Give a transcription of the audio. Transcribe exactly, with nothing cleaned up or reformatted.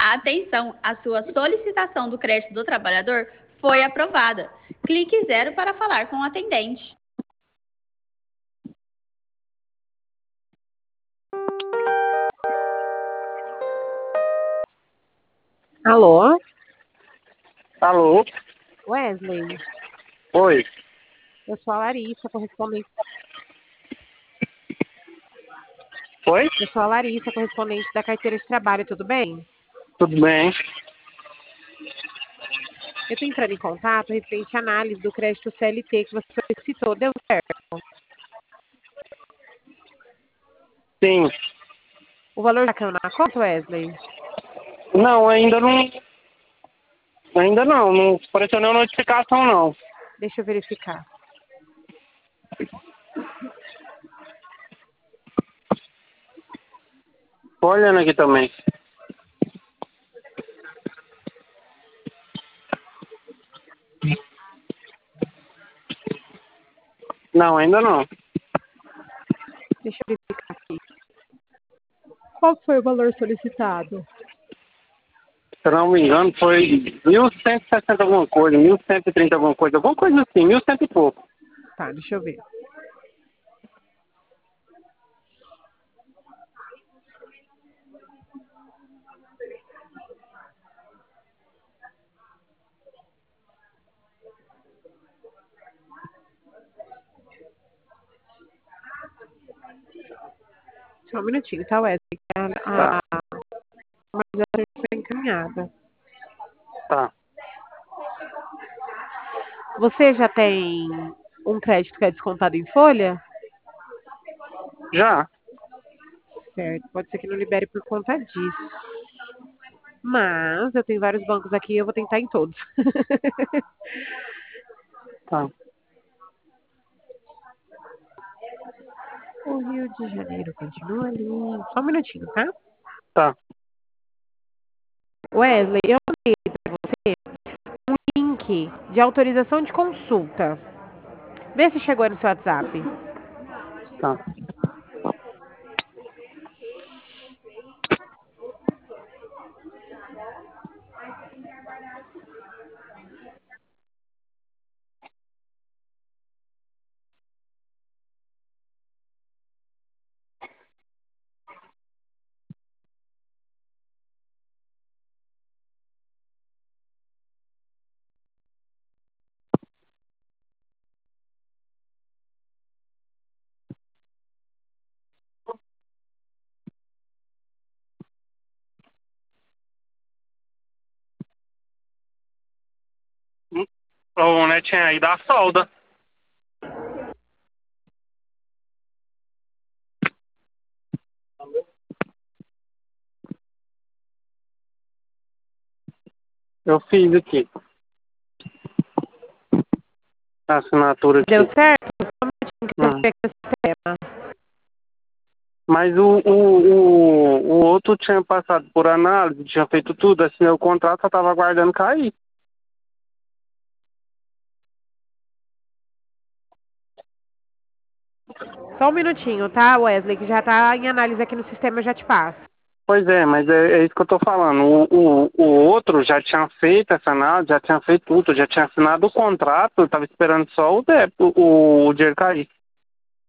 Atenção, a sua solicitação do crédito do trabalhador foi aprovada. Clique zero para falar com o atendente. Alô? Alô? Wesley, Oi. eu sou a Larissa, correspondente. Oi? Eu sou a Larissa, correspondente da carteira de trabalho, tudo bem? Tudo bem? Eu estou entrando em contato referente à análise do crédito C L T que você solicitou, deu certo? Sim. O valor já caiu na conta, Wesley? Não, ainda não. Ainda não. Não apareceu nenhuma notificação, não. Deixa eu verificar. Tô olhando aqui também. Não, ainda não. Deixa eu verificar aqui. Qual foi o valor solicitado? Se eu não me engano, foi mil cento e sessenta alguma coisa, mil cento e trinta alguma coisa, alguma coisa assim, mil cento e pouco. Tá, deixa eu ver. Só um minutinho, tá, Wesley? A, Tá, a, a já foi encaminhada. tá. Você já tem um crédito que é descontado em folha? Já? Certo, pode ser que não libere por conta disso. Mas eu tenho vários bancos aqui e eu vou tentar em todos. Tá. O Rio de Janeiro continua ali. Só um minutinho, tá? Tá. Wesley, eu mandei para você um link de autorização de consulta. Vê se chegou aí no seu WhatsApp. Tá. Hum, Ô, netinha, aí dá solda. Eu fiz aqui. A assinatura Deu aqui. certo? Só um minutinho que eu Hum. ver aqui no sistema. Mas o, o, o, o outro tinha passado por análise, tinha feito tudo, assinei o contrato, só tava aguardando cair. Só um minutinho, tá, Wesley? Que já tá em análise aqui no sistema, eu já te passo. Pois é, mas é, é isso que eu tô falando. O, o, o outro já tinha feito essa análise, já tinha feito tudo, já tinha assinado o contrato, eu tava esperando só o, débito, o, o dinheiro cair.